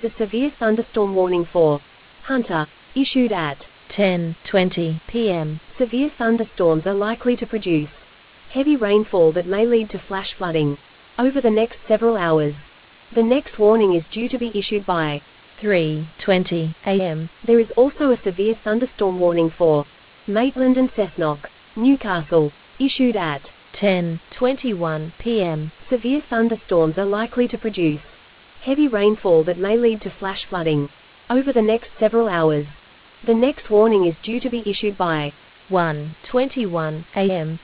a severe thunderstorm warning for Hunter, issued at 10:20 p.m. Severe thunderstorms are likely to produce heavy rainfall that may lead to flash flooding over the next several hours. The next warning is due to be issued by 3:20 a.m. There is also a severe thunderstorm warning for Maitland and Cessnock, Newcastle, issued at 10:21 p.m. Severe thunderstorms are likely to produce heavy rainfall that may lead to flash flooding over the next several hours. The next warning is due to be issued by 1:21 a.m.